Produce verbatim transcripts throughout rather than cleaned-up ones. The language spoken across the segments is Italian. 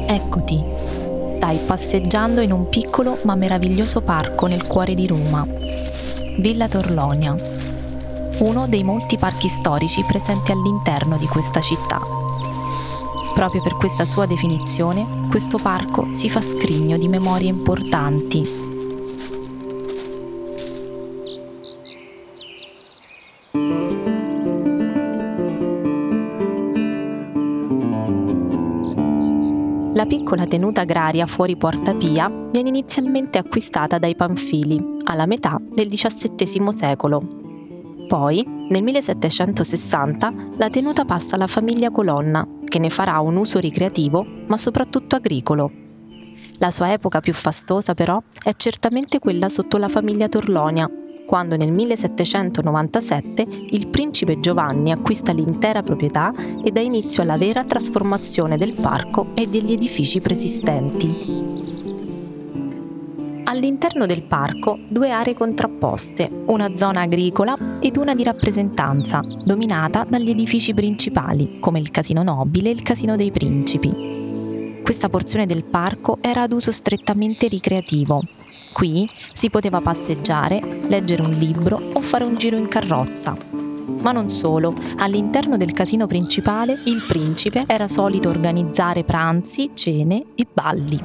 Eccoti, stai passeggiando in un piccolo ma meraviglioso parco nel cuore di Roma. Villa Torlonia, uno dei molti parchi storici presenti all'interno di questa città. Proprio per questa sua definizione, questo parco si fa scrigno di memorie importanti. La piccola tenuta agraria fuori Porta Pia viene inizialmente acquistata dai Panfili alla metà del diciassettesimo secolo. Poi, nel millesettecentosessanta, la tenuta passa alla famiglia Colonna, che ne farà un uso ricreativo, ma soprattutto agricolo. La sua epoca più fastosa, però, è certamente quella sotto la famiglia Torlonia, quando nel millesettecentonovantasette il principe Giovanni acquista l'intera proprietà e dà inizio alla vera trasformazione del parco e degli edifici preesistenti. All'interno del parco due aree contrapposte, una zona agricola ed una di rappresentanza, dominata dagli edifici principali, come il Casino Nobile e il Casino dei Principi. Questa porzione del parco era ad uso strettamente ricreativo. Qui si poteva passeggiare, leggere un libro o fare un giro in carrozza. Ma non solo, all'interno del casino principale il principe era solito organizzare pranzi, cene e balli.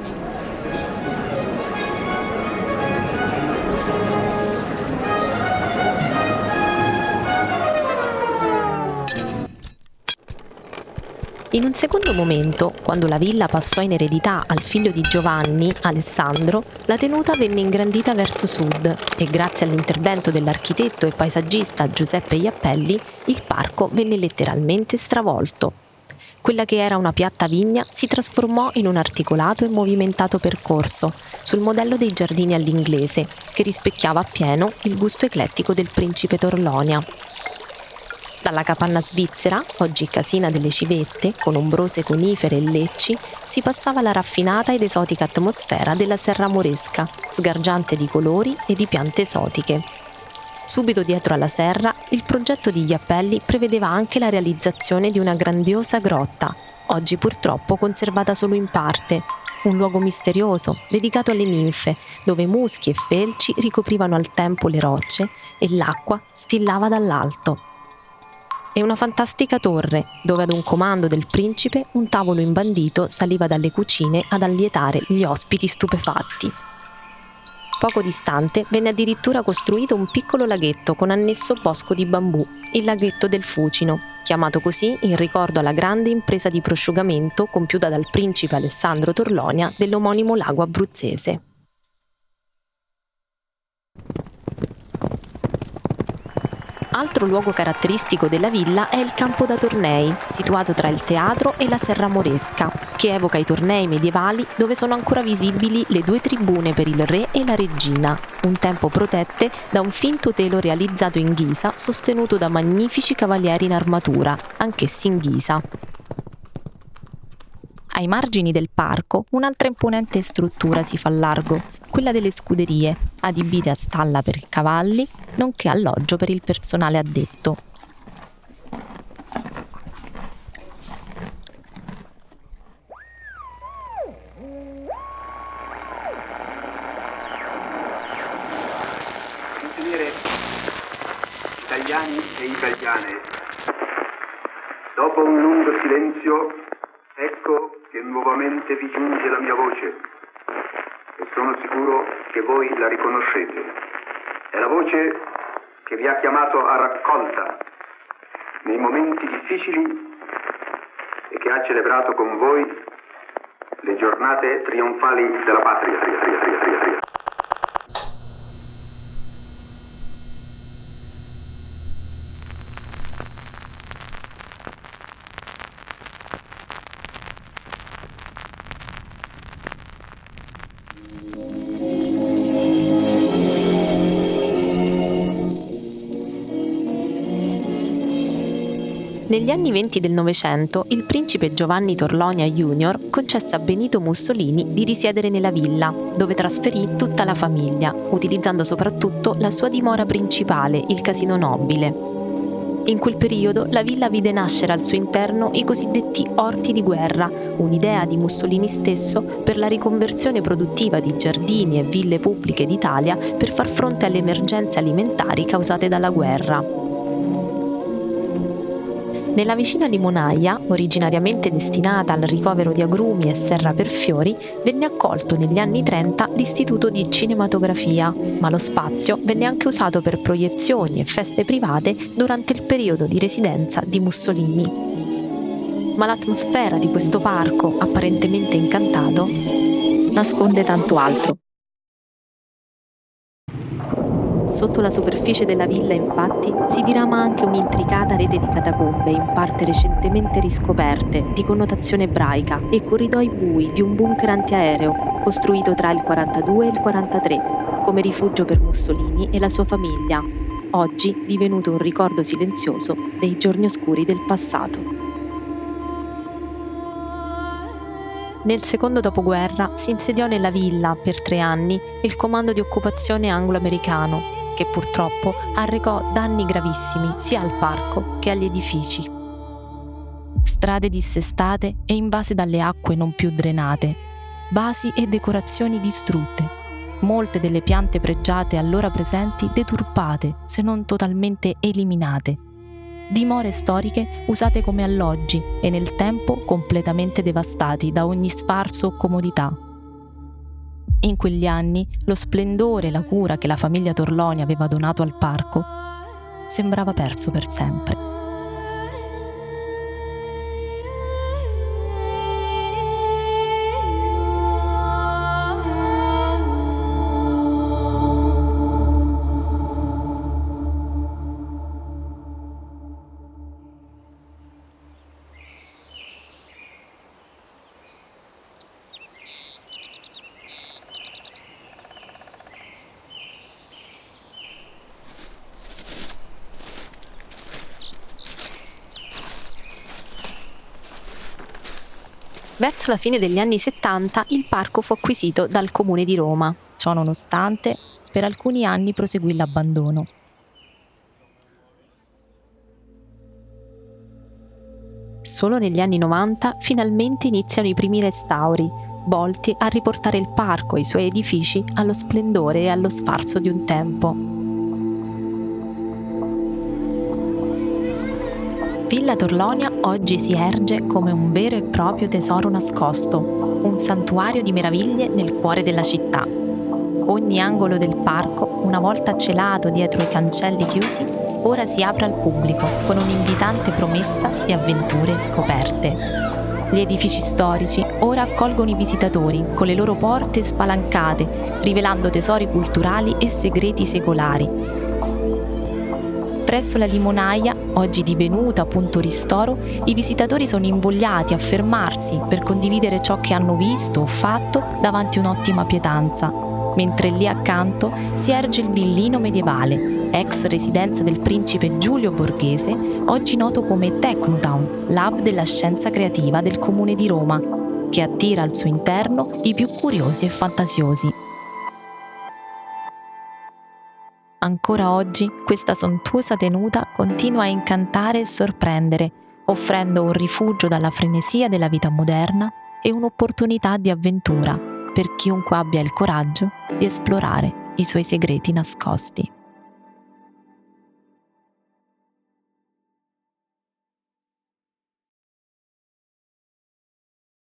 In un secondo momento, quando la villa passò in eredità al figlio di Giovanni, Alessandro, la tenuta venne ingrandita verso sud e grazie all'intervento dell'architetto e paesaggista Giuseppe Jappelli, il parco venne letteralmente stravolto. Quella che era una piatta vigna si trasformò in un articolato e movimentato percorso, sul modello dei giardini all'inglese, che rispecchiava appieno il gusto eclettico del principe Torlonia. Dalla capanna svizzera, oggi casina delle civette, con ombrose conifere e lecci, si passava alla raffinata ed esotica atmosfera della Serra Moresca, sgargiante di colori e di piante esotiche. Subito dietro alla serra, il progetto di Jappelli prevedeva anche la realizzazione di una grandiosa grotta, oggi purtroppo conservata solo in parte, un luogo misterioso, dedicato alle ninfe, dove muschi e felci ricoprivano al tempo le rocce e l'acqua stillava dall'alto. E una fantastica torre, dove ad un comando del principe un tavolo imbandito saliva dalle cucine ad allietare gli ospiti stupefatti. Poco distante venne addirittura costruito un piccolo laghetto con annesso bosco di bambù, il laghetto del Fucino, chiamato così in ricordo alla grande impresa di prosciugamento compiuta dal principe Alessandro Torlonia dell'omonimo lago abruzzese. Altro luogo caratteristico della villa è il campo da tornei, situato tra il teatro e la Serra Moresca, che evoca i tornei medievali dove sono ancora visibili le due tribune per il re e la regina, un tempo protette da un finto telo realizzato in ghisa sostenuto da magnifici cavalieri in armatura, anch'essi in ghisa. Ai margini del parco un'altra imponente struttura si fa largo, quella delle scuderie, adibite a stalla per i cavalli, nonché alloggio per il personale addetto. Consigliere, italiani e italiane, dopo un lungo silenzio, ecco che nuovamente vi giunge la mia voce. E sono sicuro che voi la riconoscete. È la voce che vi ha chiamato a raccolta nei momenti difficili e che ha celebrato con voi le giornate trionfali della patria. Tria, tria, tria, tria, tria. Negli anni venti del Novecento, il principe Giovanni Torlonia junior concesse a Benito Mussolini di risiedere nella villa, dove trasferì tutta la famiglia, utilizzando soprattutto la sua dimora principale, il Casino Nobile. In quel periodo la villa vide nascere al suo interno i cosiddetti orti di guerra, un'idea di Mussolini stesso per la riconversione produttiva di giardini e ville pubbliche d'Italia per far fronte alle emergenze alimentari causate dalla guerra. Nella vicina limonaia, originariamente destinata al ricovero di agrumi e serra per fiori, venne accolto negli anni trenta l'Istituto di Cinematografia, ma lo spazio venne anche usato per proiezioni e feste private durante il periodo di residenza di Mussolini. Ma l'atmosfera di questo parco, apparentemente incantato, nasconde tanto altro. Sotto la superficie della villa, infatti, si dirama anche un'intricata rete di catacombe, in parte recentemente riscoperte, di connotazione ebraica, e corridoi bui di un bunker antiaereo, costruito tra il quarantadue e il quarantatré, come rifugio per Mussolini e la sua famiglia, oggi divenuto un ricordo silenzioso dei giorni oscuri del passato. Nel secondo dopoguerra si insediò nella villa, per tre anni, il comando di occupazione anglo-americano, che purtroppo arrecò danni gravissimi sia al parco che agli edifici. Strade dissestate e invase dalle acque non più drenate, basi e decorazioni distrutte, molte delle piante pregiate allora presenti deturpate, se non totalmente eliminate, dimore storiche usate come alloggi e nel tempo completamente devastati da ogni sfarzo o comodità. In quegli anni lo splendore e la cura che la famiglia Torloni aveva donato al parco sembrava perso per sempre. Verso la fine degli anni settanta il parco fu acquisito dal Comune di Roma. Ciò nonostante, per alcuni anni proseguì l'abbandono. Solo negli anni novanta finalmente iniziano i primi restauri, volti a riportare il parco e i suoi edifici allo splendore e allo sfarzo di un tempo. Villa Torlonia oggi si erge come un vero e proprio tesoro nascosto, un santuario di meraviglie nel cuore della città. Ogni angolo del parco, una volta celato dietro i cancelli chiusi, ora si apre al pubblico con un'invitante promessa di avventure e scoperte. Gli edifici storici ora accolgono i visitatori con le loro porte spalancate, rivelando tesori culturali e segreti secolari. Presso la limonaia, oggi divenuta punto ristoro, i visitatori sono invogliati a fermarsi per condividere ciò che hanno visto o fatto davanti a un'ottima pietanza, mentre lì accanto si erge il villino medievale, ex residenza del principe Giulio Borghese, oggi noto come Technotown, l'hub della scienza creativa del Comune di Roma, che attira al suo interno i più curiosi e fantasiosi. Ancora oggi questa sontuosa tenuta continua a incantare e sorprendere, offrendo un rifugio dalla frenesia della vita moderna e un'opportunità di avventura per chiunque abbia il coraggio di esplorare i suoi segreti nascosti.